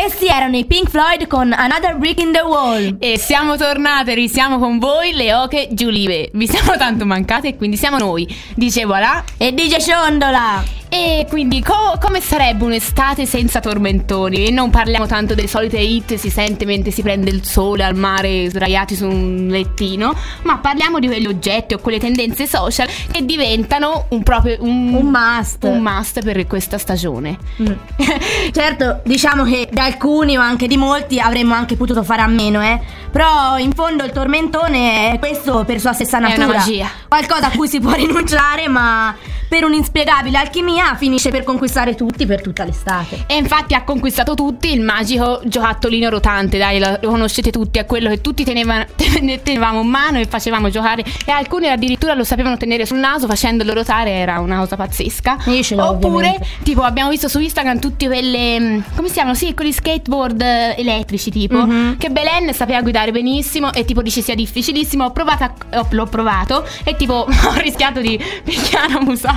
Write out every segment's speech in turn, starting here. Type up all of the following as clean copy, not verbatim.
questi erano i Pink Floyd con Another Brick in the Wall. E siamo tornate, risiamo con voi, le oche Giulive. Vi siamo tanto mancate e quindi siamo noi, dice voilà e dice Ciondola. E quindi come sarebbe un'estate senza tormentoni? E non parliamo tanto delle solite hit, si sente mentre si prende il sole al mare sdraiati su un lettino, ma parliamo di quegli oggetti o quelle tendenze social che diventano un must per questa stagione. Certo, diciamo che da alcuni o anche di molti avremmo anche potuto fare a meno, però in fondo il tormentone è questo per sua stessa natura. È una magia, qualcosa a cui si può rinunciare, ma per un'inspiegabile alchimia finisce per conquistare tutti per tutta l'estate. E infatti ha conquistato tutti il magico giocattolino rotante, dai, lo conoscete tutti, è quello che tutti tenevamo in mano e facevamo giocare, e alcuni addirittura lo sapevano tenere sul naso facendolo rotare, era una cosa pazzesca. Io ce l'ho, oppure ovviamente. Tipo abbiamo visto su Instagram tutti quelle, come si chiamano? Sì, quegli skateboard elettrici tipo, che Belen sapeva guidare benissimo e tipo dice sia difficilissimo. L'ho provato e tipo ho rischiato di picchiare un musato.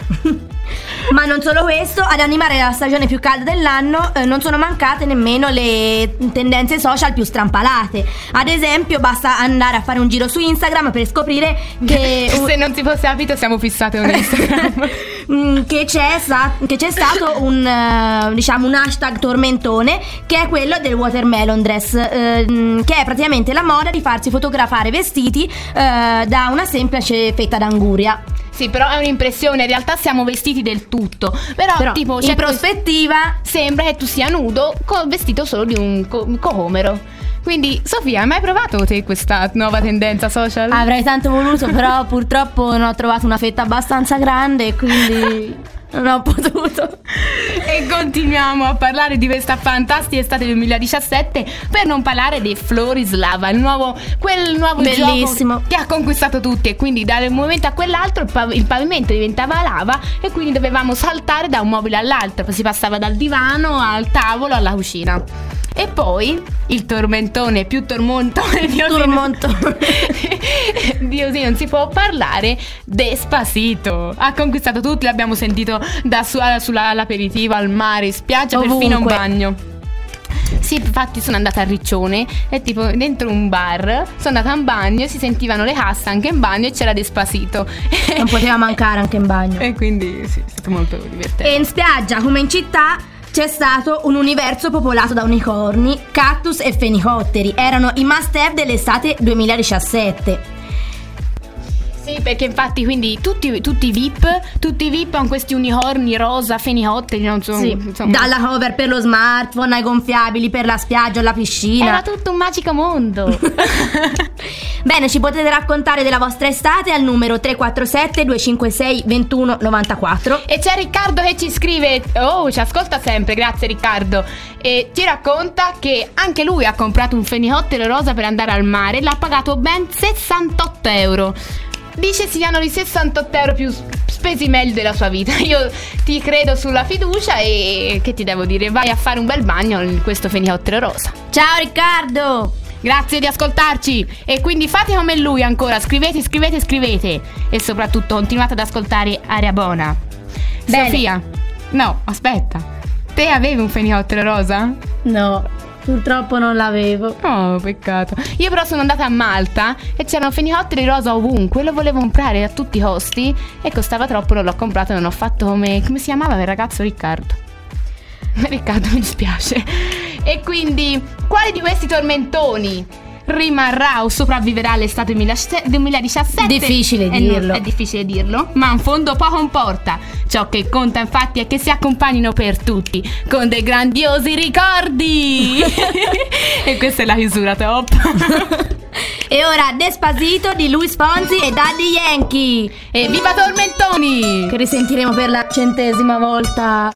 Ma non solo questo, ad animare la stagione più calda dell'anno non sono mancate nemmeno le tendenze social più strampalate. Ad esempio basta andare a fare un giro su Instagram per scoprire che se non si fosse capito siamo fissate con Instagram. che c'è stato un hashtag tormentone, che è quello del watermelon dress, che è praticamente la moda di farsi fotografare vestiti da una semplice fetta d'anguria. Sì, però è un'impressione, in realtà siamo vestiti del tutto. Però tipo in prospettiva sembra che tu sia nudo vestito solo di un cocomero. Quindi Sofia, hai mai provato te questa nuova tendenza social? Avrei tanto voluto, però purtroppo non ho trovato una fetta abbastanza grande, quindi non ho potuto. E continuiamo a parlare di questa fantastica estate 2017 per non parlare di Florislava, quel nuovo bellissimo gioco che ha conquistato tutti, e quindi da un momento a quell'altro il pavimento diventava lava e quindi dovevamo saltare da un mobile all'altro, si passava dal divano al tavolo alla cucina. E poi il tormentone più tormentone Dio sì, non si può parlare. Despacito ha conquistato tutti, l'abbiamo sentito all'aperitivo, al mare, in spiaggia, ovunque, perfino in bagno. Sì, infatti sono andata a Riccione e tipo dentro un bar sono andata in bagno e si sentivano le casse anche in bagno e c'era Despacito. Non poteva mancare anche in bagno. E quindi sì, è stato molto divertente. E in spiaggia come in città c'è stato un universo popolato da unicorni, cactus e fenicotteri. Erano i must have dell'estate 2017. Sì, perché infatti quindi tutti i VIP hanno questi unicorni rosa, fenicotteri, non so, sì, insomma. Dalla cover per lo smartphone ai gonfiabili per la spiaggia o la piscina. Era tutto un magico mondo. Bene, ci potete raccontare della vostra estate al numero 347 256 21 94. E c'è Riccardo che ci scrive, ci ascolta sempre, grazie Riccardo, e ci racconta che anche lui ha comprato un fenicottero rosa per andare al mare, l'ha pagato ben 68 euro. Dice siano i 68 euro più spesi meglio della sua vita. Io ti credo sulla fiducia e che ti devo dire, vai a fare un bel bagno in questo fenicottero rosa. Ciao Riccardo! Grazie di ascoltarci e quindi fate come lui ancora, scrivete e soprattutto continuate ad ascoltare Aria Buona. Bene. Sofia, no, aspetta, te avevi un fenicottero rosa? No, purtroppo non l'avevo. Oh, peccato. Io però sono andata a Malta e c'erano fenicotteri rosa ovunque, lo volevo comprare a tutti i costi e costava troppo, non l'ho comprato, non ho fatto come si chiamava quel ragazzo? Riccardo, mi dispiace. E quindi quale di questi tormentoni rimarrà o sopravviverà all'estate 2017? Difficile dirlo. È difficile dirlo, ma in fondo poco importa. Ciò che conta infatti è che si accompagnino per tutti con dei grandiosi ricordi. E questa è la chiusura top. E ora Despacito di Luis Fonsi e Daddy Yankee. E viva Tormentoni! Che risentiremo per la 100ª volta.